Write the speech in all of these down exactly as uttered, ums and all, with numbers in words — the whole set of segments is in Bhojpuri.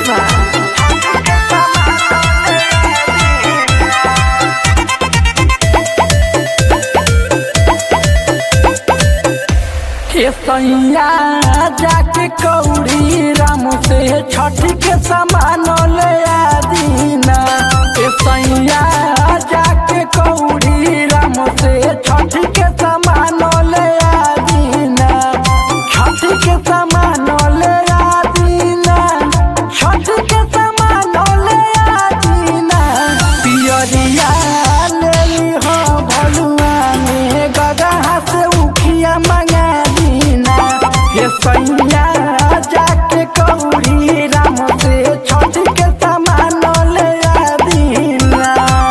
कृष्णा। हे सैया जाके कौड़ी राम से छठ के सामान ले आ दीना। हे सैया जाके कौड़ी राम से छठ के सामान ले आ दीना। छठ के सामान ले आ दीना। छठ के सामान ले आ दीना। पियरिया ले ली हो भलुआ में गदहा से उखिया मंगा हे सैया जाके कौड़ी राम से छठ के सामान ले आ दीना।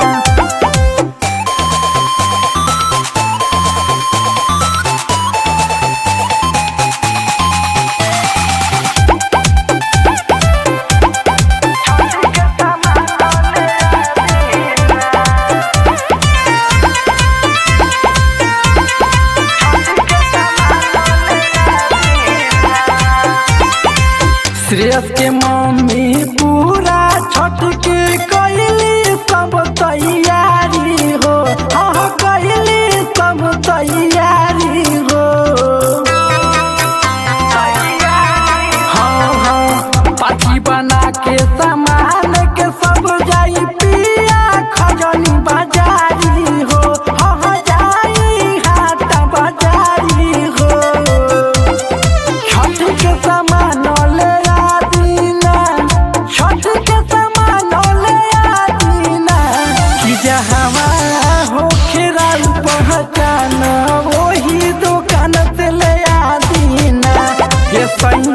श्रेयस के मम्मी पूरा छठ के कैली सब तैयारी हो। हाँ कैली सब तैयारी हो। हाँ हाँ पाची बना के सामान के सब जाई पिया खजनी बाजारी हो। हाँ जाई हाट बाजारी हो। छठ के सामान ले पहचान वही दुकान से ले आ दीना। हे सैया